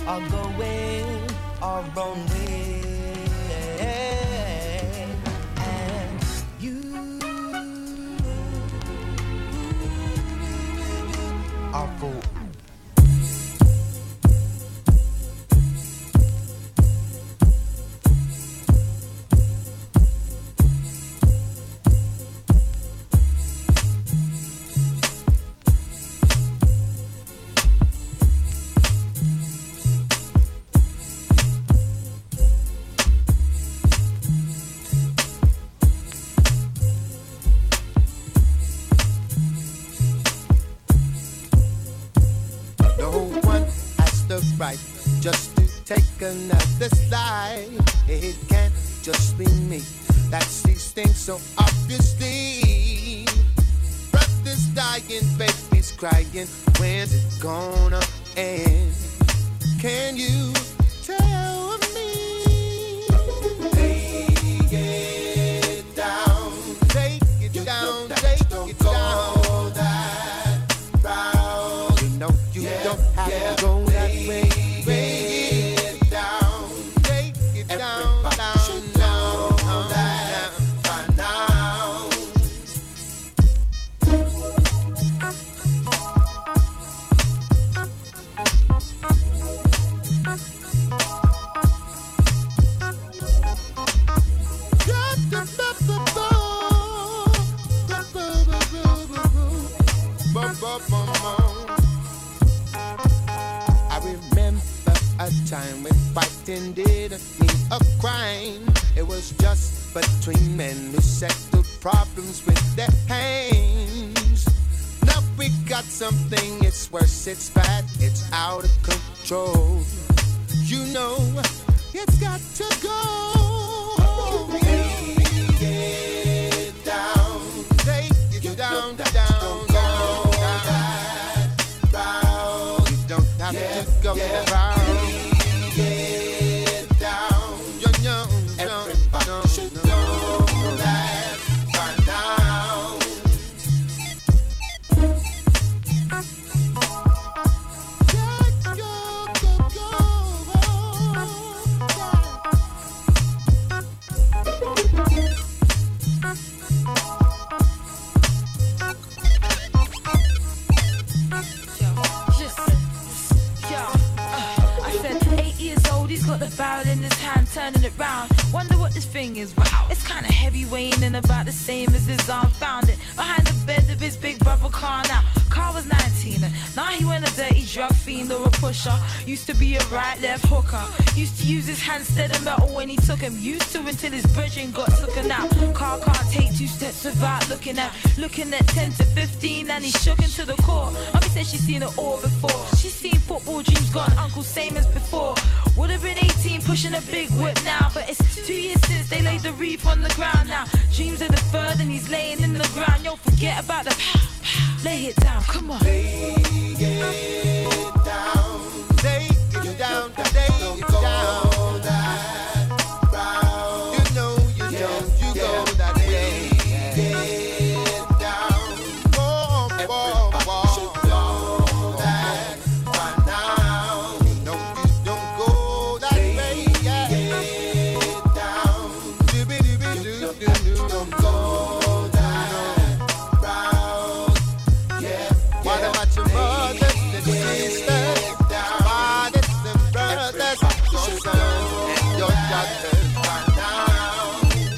are going our own way, and you are for. Right, just to take another slide. It can't just be me that sees things so obviously. Brothers dying, babies crying. When's it gonna end? Can you tell me? Take it down, take it down, take it down. That round, you know you don't have to go that way. Time when fighting didn't mean a crime. It was just between men who settled problems with their hands. Now we got something, it's worse, it's bad, it's out of control. You know, it's got to go. Take it down, take it down, down, down, down. You don't have to go around. Turning it round, wonder what this thing is. Wow, it's kinda heavy, weighing in about the same as his arm. Found it behind the bed of his big brother car. Now, Carl was 19, and now he went a dirty drug fiend or a pusher. Used to be a right-left hooker. Used to use his hand instead of metal when he took him. Used to until his brethren got taken out. Carl can't take 2 steps without looking at 10 to 15, and he shook into the core. Mommy said she's seen it all before. She's seen football dreams gone, uncle same as before. Would have been 18, pushing a big whip now, but it's 2 years since they laid the reef on the ground now. Dreams of the third and he's laying in the ground. Yo, forget about the pow, pow. Lay it down, come on. Lay it down, take it down, take it down. That round, you know you don't, you go that way. Lay it down, whoa, whoa, whoa. Know that by now, no, you don't go that way. Lay it down, do-be-do-be-do-do-do, don't go that round. Yeah, what about your brothers and sisters, fathers and brothers, your sons and your daughters by now?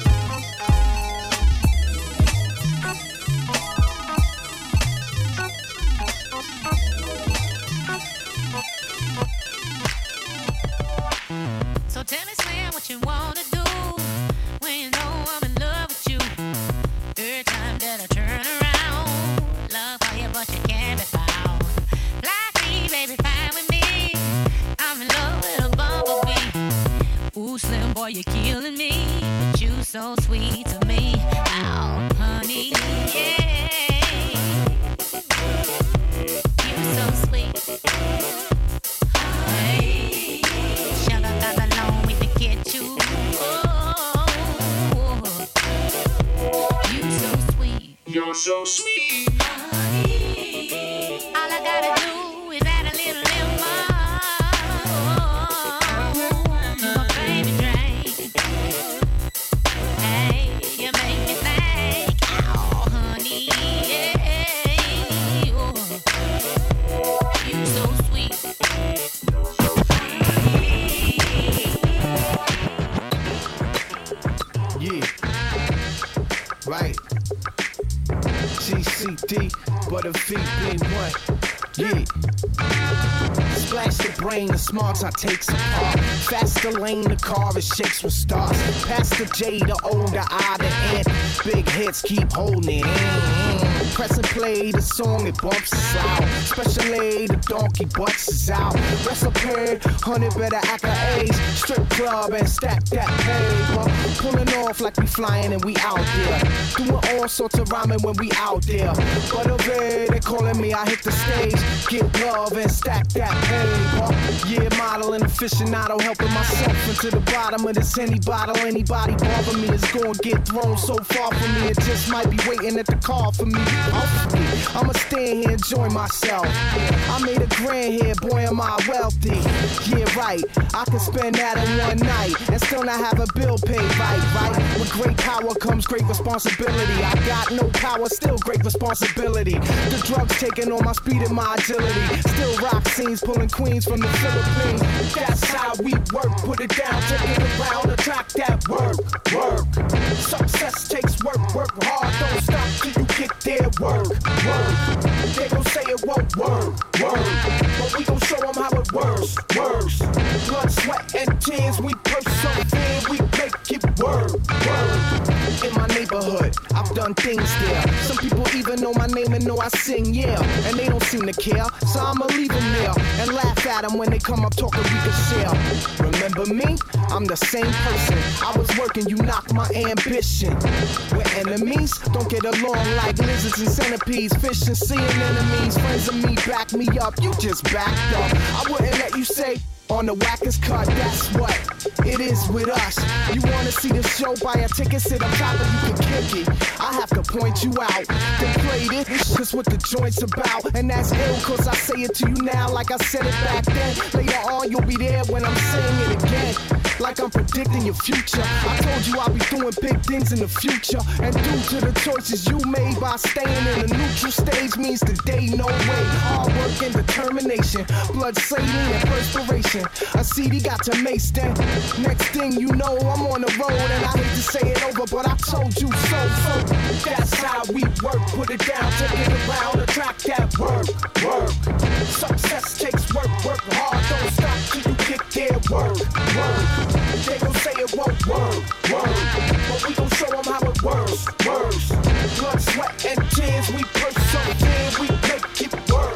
So tell me, Slim, what you wanna do when you know I'm in love with you. Every time that I turn around, love for you, but you can't be found. Like me, baby, fine with me. I'm in love with a bumblebee. Ooh, Slim boy, you're killing me, but you so sweet to me. Oh, honey, yeah. You so sweet. Hey, sugar got along with the kid you. You so sweet. You're so sweet. All I gotta do is add a little lemon. CD, but a VB1. Yeah. Splash the brain, the smarts I takes apart. Faster lane, the car, it shakes with stars. Past the J, the O, the I, the N. Big hits keep holding it in. Press and play the song, it bumps us out. Special aid, the donkey butts us out. Recipe, 100 better act of age. Strip club and stack that paper. Pulling off like we flying and we out there. Doing all sorts of rhyming when we out there. But over they calling me, I hit the stage. Get love and stack that paper. Yeah, modeling aficionado, helping myself into the bottom of this Henny bottle. Anybody bother me is gonna get thrown so far from me. It just might be waiting at the car for me. I'ma stand here, enjoy myself. I made a grand here, boy, am I wealthy. Yeah, right, I can spend that in one night and still not have a bill paid right? With great power comes great responsibility. I got no power, still great responsibility. The drugs taking on my speed and my agility. Still rock scenes, pulling queens from the Philippines. That's how we work, put it down, take it around, attack that work. Success takes work hard, don't stop till you get there, work. They gon' say it won't work, but we gon' show them how it works. Blood, sweat, and tears, we persevere, we make it work. In my neighborhood, I've done things there. Some people even know my name and know I sing, yeah. And they don't seem to care, so I'ma leave them there and laugh at them when they come up talking we can share. Remember me? I'm the same person. I was working, you knocked my ambition. We're enemies, don't get along like lizards and centipedes. Fish and seeing enemies, friends of me back me up. You just backed up. I wouldn't let you say on the wackest cut, that's what it is with us. You wanna see the show, buy a ticket, sit up top and you can kick it. I have to point you out, they played it, cause what the joint's about. And that's ill, cause I say it to you now like I said it back then. Later on you'll be there when I'm saying it again, like I'm predicting your future. I told you I'll be doing big things in the future. And due to the choices you made by staying in the neutral stage means today no way. Hard work and determination, blood, saline and perspiration. A CD got to mace then. Next thing you know, I'm on the road and I hate to say it over, but I told you so. That's how we work. Put it down, take it around, attract that work. Success takes work hard. Don't stop till you get there. Work. They gon' say it won't work, but we gon' show them how it works. Blood, sweat, and tears, we persevere, we make it work.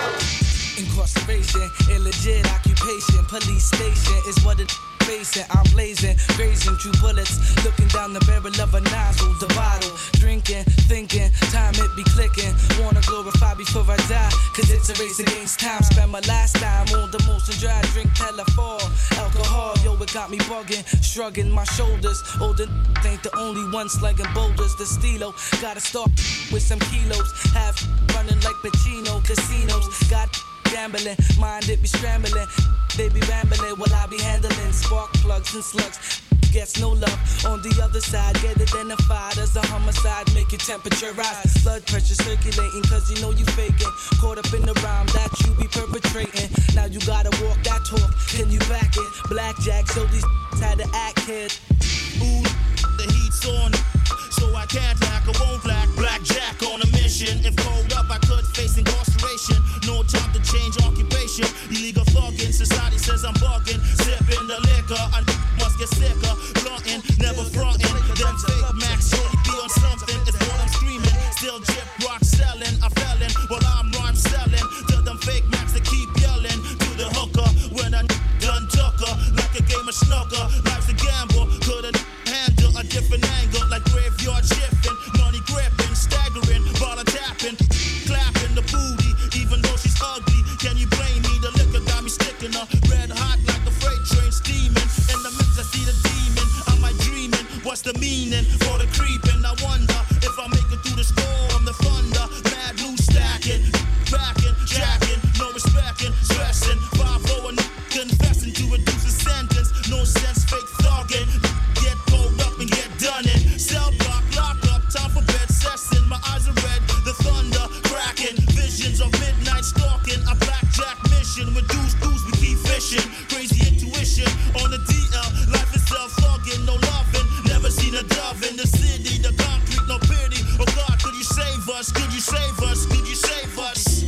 Incarceration, illegit occupation, police station is what it facing. I'm blazing, grazing through bullets, looking down the barrel of a nozzle, the bottle, drinking, thinking, time it be clicking. Wanna glorify before I die, cause it's a race against time. Spend my last time on the motion dry, drink telephone, alcohol, yo, it got me bugging, shrugging my shoulders. Older ain't the only one slugging boulders. The stilo, gotta start with some kilos, have running like Pacino, casinos, got gambling, mind it be scrambling, they be rambling while I be handling spark plugs and slugs. Gets no love on the other side, get identified as a homicide, make your temperature rise, blood pressure circulating, cause you know you faking, caught up in the rhyme that you be perpetrating. Now you gotta walk that talk, can you back it? Blackjack, so these had to act kid. Ooh, the heat's on, so I can't lack, I won't lack. Blackjack on a mission, if cold up I could face incarceration. No time to change occupation, illegal thugging, society says I'm bugging. Sipping the liquor, I must get sicker. Blunting, never fronting, them fake max only be on something, it's what I'm screaming. Still drip rock selling, I fellin', while I'm rhyme selling. To them fake max that keep yelling, to the hooker, when I done took her, like a game of snooker. Life's a gamble, couldn't handle a different angle, like graveyard shifting, money gripping, staggering, ball tapping, clapping the booty, even though she's ugly. Can you blame me? The liquor got me sticking her, red hot like a freight train steaming. In the mix I see the demon, am I dreaming? What's the meaning for the creeping? I wonder if I make it through the storm, the thunder, mad loose stacking, backing, jacking, no respecting, stressing, 5-0 and confessing to reduce a sentence. No sense, fake thugging, get pulled up and get done in. Cell block, lock up, time for bed session. My eyes are red, the thunder cracking, visions of midnight stalking. A blackjack mission with deuce, we keep fishing. Crazy intuition on the DL, life itself thugging, no loving, never seen a us? Could you save us? Could you save us?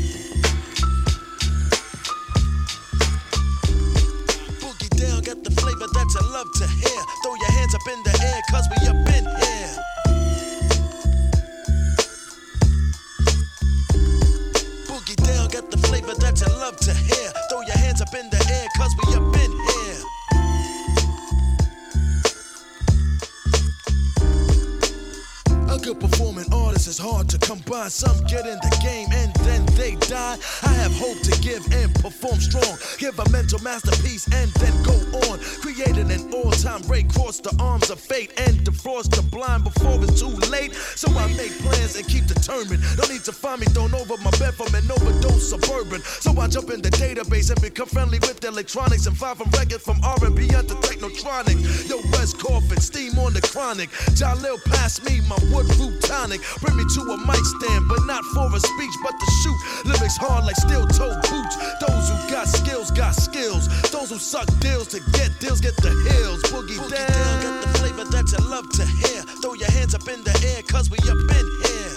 Boogie down, got the flavor that you love to hear. Throw your hands up in the air, cause we up in here. Boogie down, got the flavor that you love to hear. Throw your hands up in the air, cause we up in here. A good performing artist is hard to come by. Some get in the game and then they die. I have hope to give and perform strong. Give a mental masterpiece and then go on. Creating an all-time break, cross the arms of fate and defrost the blind before it's too late. So I make plans and keep determined. No need to find me thrown over my bed from an overdose suburban. So I jump in the database and become friendly with electronics and fly from records from R&B to technotronic. Yo, West Coffin, steam on the chronic. Jalil pass me my wood-root tonic. Bring me to a mic stand, but not for a speech, but to shoot. Lyrics hard like steel-toe boots. Those who got skills, got skills. Those who suck deals to get deals, get the hills. Boogie down, got the flavor that you love to hear. Throw your hands up in the air, cause we up in here.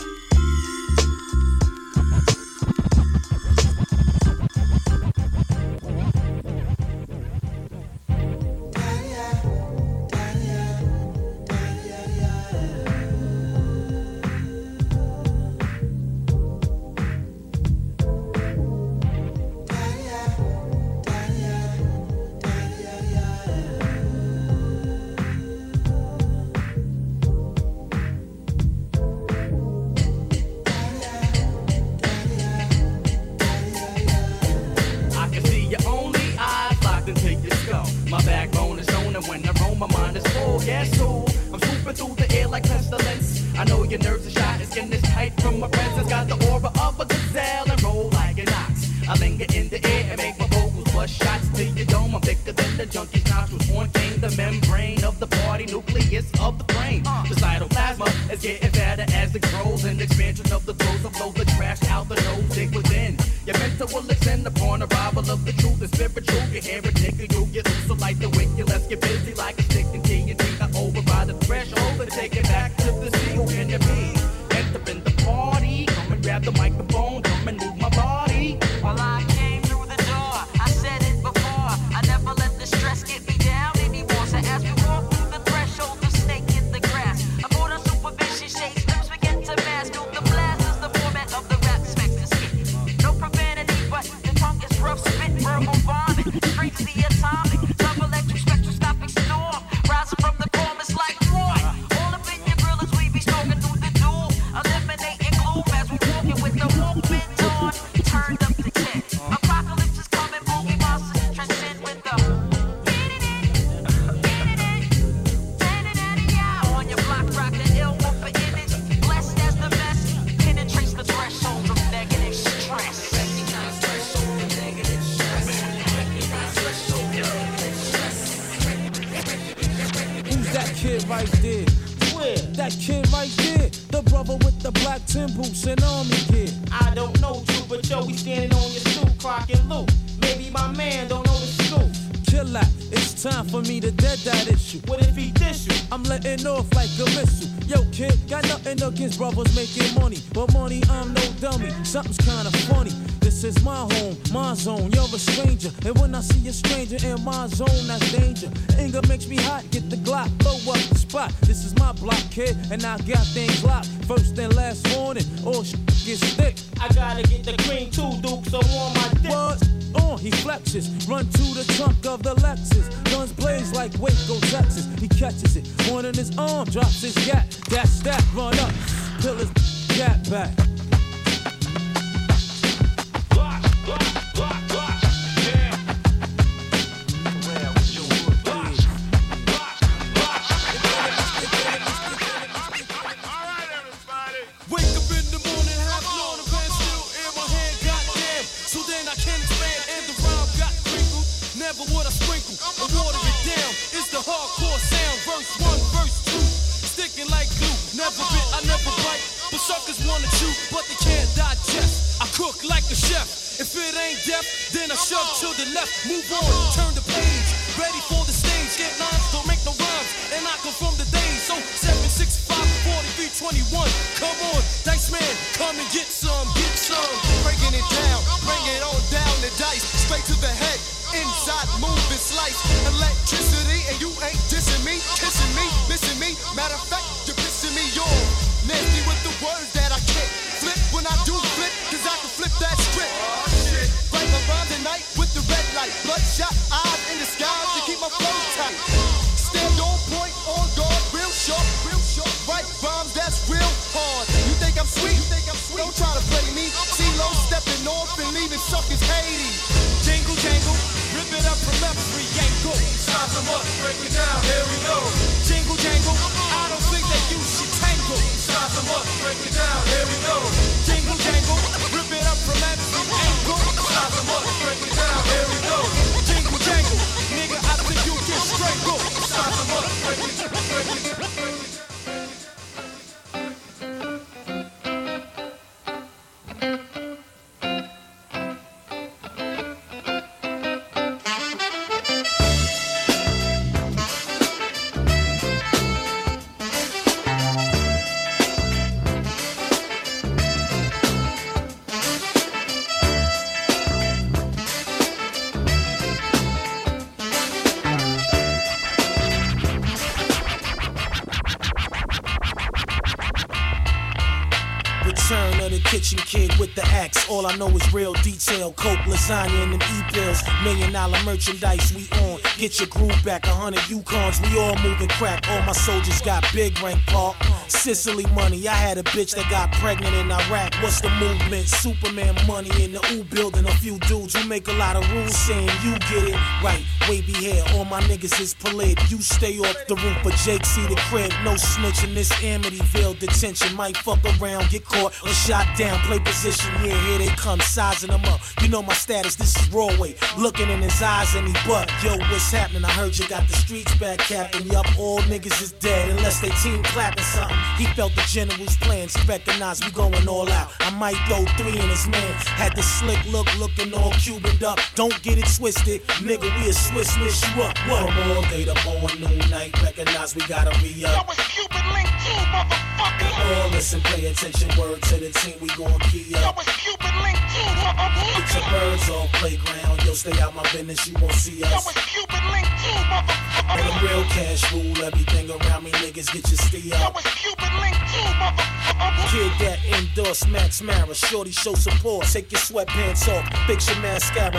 Against brothers making money, but money, I'm no dummy. Something's kinda funny. This is my home, my zone. You're a stranger, and when I see a stranger in my zone, that's danger. Anger makes me hot. Get the Glock, blow up the spot. This is my block, kid, and I got things locked. First and last warning, all shit gets thick. I gotta get the cream too, Duke. So on my dick. What? He flexes, run to the trunk of the Lexus. Guns blaze like Waco, Texas. He catches it, one in his arm, drops his gat. That's that, run up, till his gat back. Then I shove to the left, move on, turn the page, ready for the stage, get lines, don't make no rhymes, and I come from the days, so 765, 43, 21, come on, Dice Man, Come and get some, breaking it down, bring it on down the dice, straight to the head, inside move and slice, electricity, and you ain't dissing me, kissing me, missing me, matter of fact, you're pissing me off, nasty with the words that I can't flip when I do flip, cause I can flip that script, write my rhyme tonight with the red light, bloodshot eyes in the sky to keep my flow tight, stand on point, on guard, real sharp, write rhymes that's real hard, you think I'm sweet, don't try to play me, CeeLo stepping off and leaving suckers Hades, jingle jangle, rip it up from every angle, size them up, break it down, here we go, jingle jangle, I don't think that you should tangle, size them up, break it down, here we go, jingle jangle, rip it up from every angle, size them up, break it down, here we go, jingle jangle, nigga I think you get strangled, size them up, break it down, break it down. Return of the kitchen kid with the axe. All I know is real detail. Coke, lasagna, and them e-bills. $1 million merchandise we on. Get your groove back, 100 Yukons. We all moving crack. All my soldiers got big rank, Park. Sicily money. I had a bitch that got pregnant in Iraq. What's the movement? Superman money in the U building. A few dudes who make a lot of rules saying you get it right. Wavy hair, all my niggas is polite. You stay off the roof, but Jake see the crib. No snitching, this Amityville detention. Might fuck around, get caught or shot down. Play position, yeah, here they come, sizing them up. You know my status, this is raw weight. Looking in his eyes and he butt. Yo, what's happening? I heard you got the streets back, Captain. Yup, all niggas is dead unless they team clapping something. He felt the general's plans, he recognized we going all out. I might throw 3 in his man. Had the slick look, looking all Cubaned up. Don't get it twisted, nigga, we a Swiss miss you up. What? From all day to morning, noon, night, recognize we gotta re-up. Yo, it's Cuban Link 2, motherfucker. All listen, pay attention, word to the team, we gon' key up. Yo, it's Cuban Link 2, motherfucker. Get your birds off playground, yo, stay out my business, you won't see us. Yo, it's Cuban Link 2, motherfucker. And the real cash rule, everything around me, niggas, get your stee up. Yo, it's Cuban Link 2, motherfucker. Kid that endorse Max Mara, shorty show support. Take your sweatpants off, fix your mascara.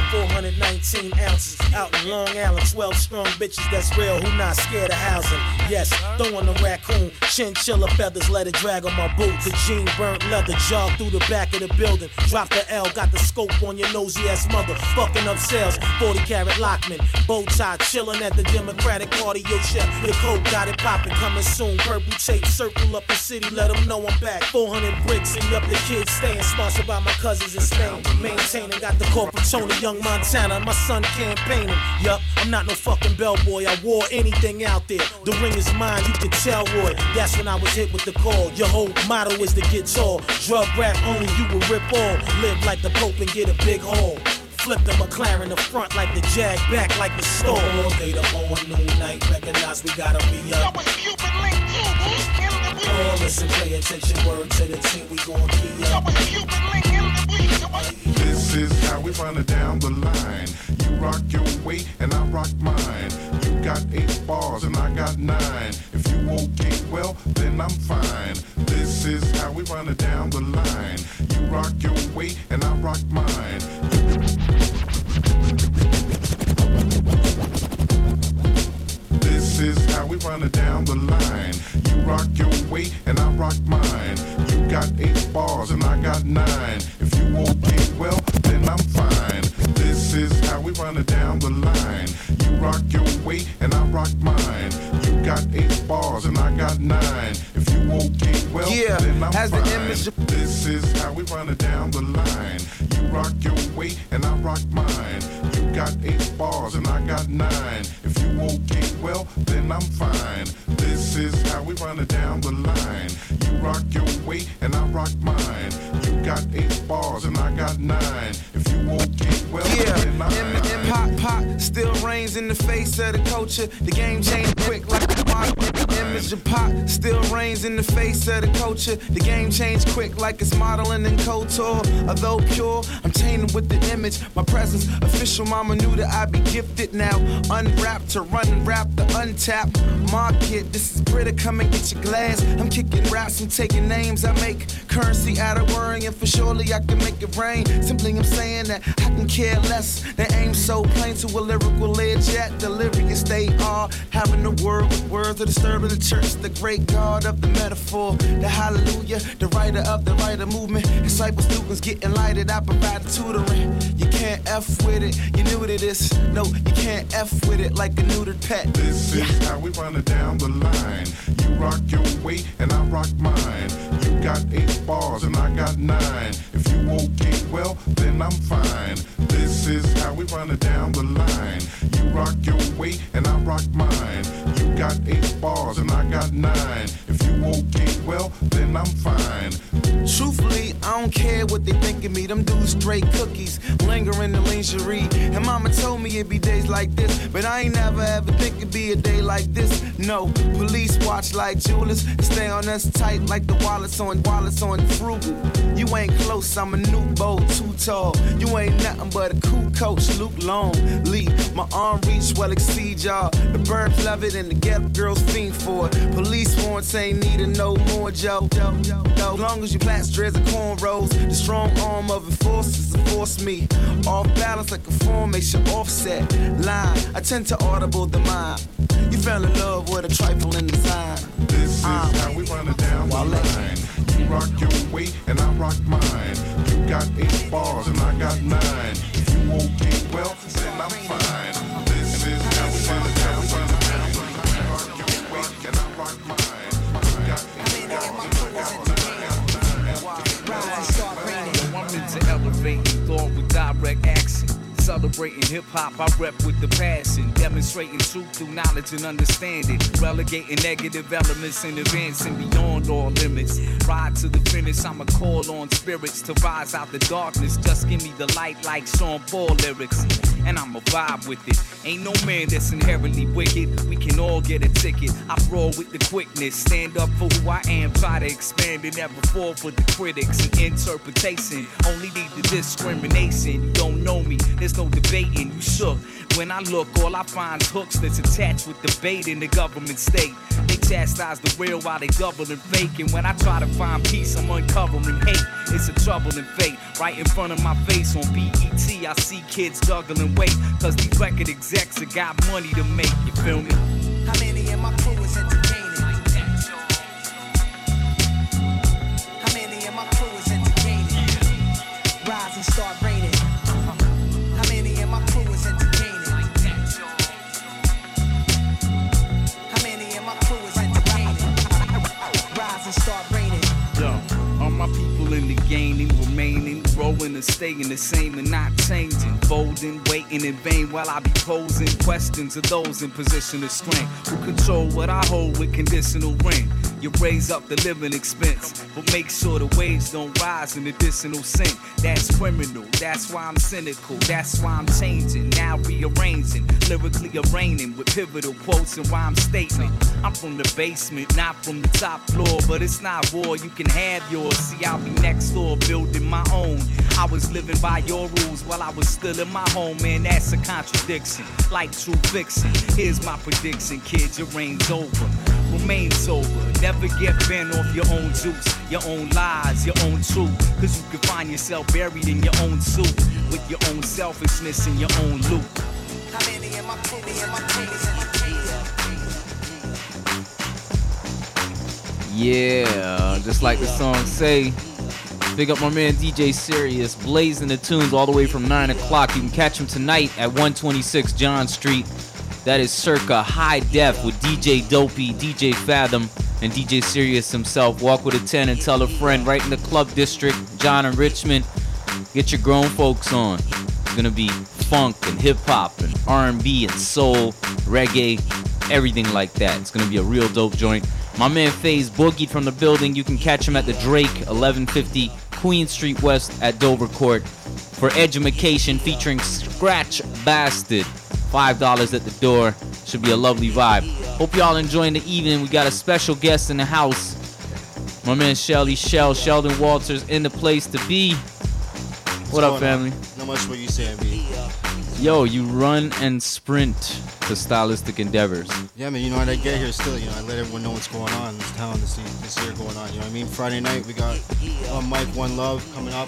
419 ounces out in Long Island. 12 strong bitches that's real, who not scared of housing. Yes, throwing the raccoon, chinchilla feathers, let it drag on my boot. The jean burnt leather, jog through the back of the building. Drop the L, got the scope on your nosy ass mother. Fucking up sales, 40 karat Lockman. Bow tie, chillin' at the Democratic Party. Yo, chef, the coke got it poppin', coming soon. Purple tape, circle up the city, let them know I'm back. 400 bricks, and up the kids staying. Sponsored by my cousins in Spain. Maintaining, got the corporate Tony, Young Montana. My son campaigning. Yup, I'm not no fucking bellboy. I wore anything out there. The ring is mine, you can tell, Roy. That's when I was hit with the call. Your whole motto is to get tall. Drug rap only, you will rip all. Live like the Pope and get a big haul. Flip the McLaren the front like the Jag, back like the store. All day to morning, noon, night, recognize we gotta be up. Yo, it's Cuban Link 2, all listen, pay attention, word to the team, we gon' key up. Yo, it's Cuban Link in the This is how we run it down the line. You rock your way and I rock mine. You got 8 bars and I got 9. If you okay, well, then I'm fine. This is how we run it down the line. You rock your way and I rock mine. This is how we run it down the line. You rock your way and I rock mine. You got 8 bars and I got 9. If you okay, well, then I'm fine. This is how we run it down the line. You rock your way and I rock mine. You got 8 bars and I got 9. If you okay, well, then I'm fine. This is how we run it down the line. You rock your way and I rock mine. You got 8 bars and I got 9. If you okay, well, then I'm fine. This is how we run it down the line. You rock your way and I rock mine. You got 8 bars and I got 9. If you okay, well, then I'm fine. Pop, still reigns in the face of the culture. The game changed quick like my image of pop still reigns in the face of the culture. The game changed quick like it's modeling in couture. Although pure, I'm chaining with the image. My presence, official mama knew that I'd be gifted now. Unwrapped to run rap the untapped market. This is Brita, come and get your glass. I'm kicking raps and taking names. I make currency out of worrying for surely I can make it rain. Simply I'm saying that I can care less. They aim so plain to a lyrical edge yet delirious they are. Having the word with words of disturbing the church, the great God of the metaphor, the hallelujah, the writer of the writer movement. Disciple students getting lighted, I provide the tutoring. You can't F with it, you new to this. No, you can't F with it like a neutered pet. This is how we run it down the line. You rock your way and I rock mine. You got 8 bars and I got 9. If you okay, well, then I'm fine. This is how we run it down the line. You rock your way and I rock mine. You got 8 bars and I got 9. If you okay, well, then I'm fine. Truthfully, I don't care what they think of me. Them dudes straight cookies, linger in the lingerie. And mama told me it'd be days like this, but I ain't never ever think it'd be a day like this. No, police watch like jewelers, stay on us tight like the wallets on frugal. You ain't close, I'm a new bow, too tall. You ain't nothing but a cool coach, Luke Longley. My arm reach well exceed y'all. The birds love it and the ghetto girls fiend for it. Police warrants ain't need to know more, Joe. As long as you plat dreads and cornrows, the strong arm of enforcers enforce me. Off balance like a formation offset line. I tend to audible the mind. You fell in love with a trifling design. This is how we run it down the line. You rock your way and I rock mine. You got 8 bars and I got 9. If you okay, well, then I'm fine. This is how we run it down the line. You rock your way and I rock mine. You got 8 bars and I got 9. I'm into elevating thought with direct action. Celebrating hip-hop, I rep with the passion. Demonstrating truth through knowledge and understanding. Relegating negative elements and advancing beyond all limits. Ride to the finish, I'ma call on spirits to rise out the darkness. Just give me the light like Sean Paul lyrics, and I'ma vibe with it. Ain't no man that's inherently wicked. We can all get a ticket. I roll with the quickness. Stand up for who I am. Try to expand and never fall for the critics and interpretation. Only need the discrimination. You don't know me. There's no debating, you shook. When I look, all I find is hooks that's attached with debate in the government state. They chastise the real while they double and fake. And when I try to find peace, I'm uncovering hate. It's a troubling fate. Right in front of my face on BET, I see kids juggling weight. Cause these record execs have got money to make, you feel me? How many in my crew is entertaining? How many in my crew is entertaining? Rise and start raining. How many in my crew is entertaining? How many in my crew is entertaining? Rise and start raining. Yo, all my people in the gaining, remaining, growing and staying the same and not changing. Folding, waiting in vain while I be posing questions of those in position of strength who control what I hold with conditional ring. You raise up the living expense, but make sure the wage don't rise in additional sink. That's criminal, that's why I'm cynical, that's why I'm changing, now rearranging, lyrically arraigning with pivotal quotes and rhyme statement. I'm from the basement, not from the top floor, but it's not war, you can have yours. See, I'll be next door building my own. I was living by your rules while I was still in my home, man, that's a contradiction, like true fiction. Here's my prediction, kid, your reign's over. Remain sober, never get bent off your own juice, your own lies, your own truth. Cause you can find yourself buried in your own soup, with your own selfishness in your own loop. How many in my crew is Yeah, just like the song say. Big up my man DJ Sirius, blazing the tunes all the way from 9 o'clock. You can catch him tonight at 126 John Street. That is circa high def with DJ Dopey, DJ Fathom, and DJ Sirius himself. Walk with a 10 and tell a friend right in the club district, John and Richmond. Get your grown folks on. It's gonna be funk and hip hop and R&B and soul, reggae, everything like that. It's gonna be a real dope joint. My man FaZe boogied from the building. You can catch him at the Drake, 1150 Queen Street West at Dover Court for Edumacation featuring Scratch Bastard. $5 at the door. Should be a lovely vibe. Hope y'all enjoying the evening. We got a special guest in the house. My man Shelly Sheldon Walters in the place to be. What up, family? Not much what you saying, B. Yo, you run and sprint to Stylistic Endeavors. Yeah, man, you know, I get here still, you know, I let everyone know what's going on in this town this year going on, you know what I mean? Friday night, we got One Mic, One Love coming up.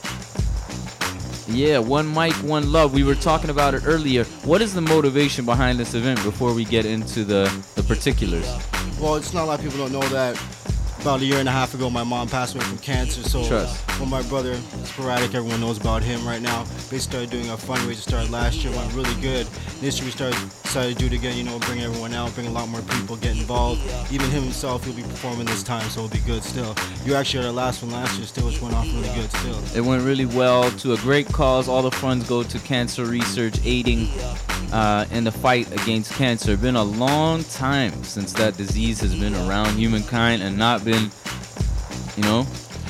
Yeah, One Mic, One Love. We were talking about it earlier. What is the motivation behind this event before we get into the particulars? Well, it's not a lot of people don't know that about a year and a half ago, my mom passed away from cancer. So when my brother, Sporadic, everyone knows about him right now. They started doing a fundraiser, started last year, went really good. This year we decided to do it again, you know, bring everyone out, bring a lot more people, get involved. Even him himself, he'll be performing this time, so it'll be good still. You actually had our last one last year still, which went off really good still. It went really well, to a great cause. All the funds go to cancer research, aiding in the fight against cancer. It's been a long time since that disease has been around humankind and not been, you know,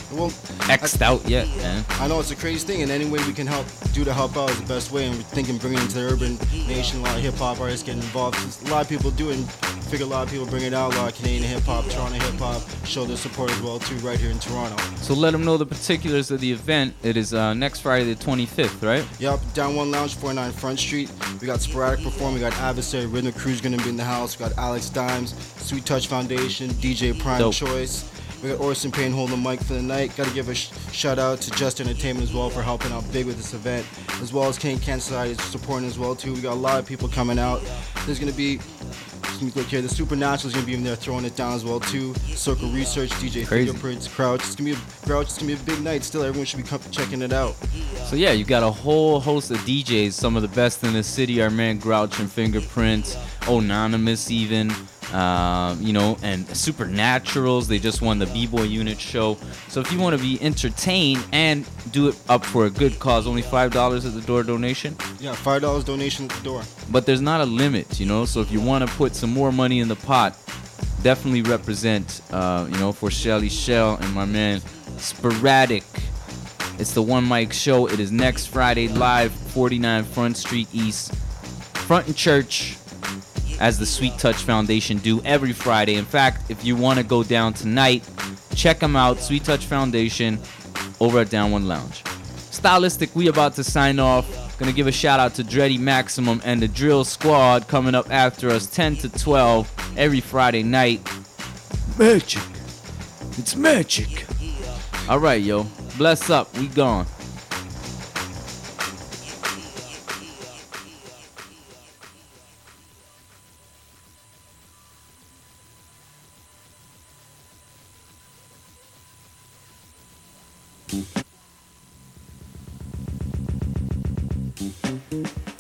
X'd out yet, man. I know it's a crazy thing, and any way we can help out is the best way. And we're thinking bringing it into the urban nation, a lot of hip hop artists getting involved. A lot of people do it, and figure a lot of people bring it out. A lot of Canadian hip hop, Toronto hip hop, show their support as well too, right here in Toronto. So let them know the particulars of the event. It is next Friday the 25th, right? Yep, Down One Lounge, 49 Front Street. We got Sporadic performing. We got Adversary, Rhythm Crew's gonna be in the house. We got Alex Dimes, Sweet Touch Foundation, DJ Prime Dope. Choice. We got Orson Payne holding the mic for the night. Got to give a shout out to Just Entertainment as well for helping out big with this event, as well as Canadian Cancer Society is supporting as well too. We got a lot of people coming out. There's gonna be, let me click here. The Supernatural is gonna be in there throwing it down as well too. Circle Research, DJ Crazy. Fingerprints, Crouch. It's gonna be a big night. Still, everyone should be checking it out. So yeah, you got a whole host of DJs, some of the best in the city. Our man Grouch and Fingerprints, Anonymous even. You know, and Supernaturals. They just won the B-Boy Unit show. So if you want to be entertained and do it up for a good cause, only $5 at the door donation. Yeah, $5 donation at the door. But there's not a limit, you know. So if you want to put some more money in the pot, definitely represent, you know, for Shelly Shell and my man Sporadic. It's the One Mic show. It is next Friday live, 49 Front Street East, Front and Church, as the Sweet Touch Foundation do every Friday. In fact, if you want to go down tonight, check them out, Sweet Touch Foundation, over at Down One Lounge. Stylistic, we about to sign off. Gonna give a shout out to Dreddy Maximum and the Drill Squad coming up after us 10 to 12 every Friday night. Magic. It's magic. All right, yo. Bless up. We gone. Thank you.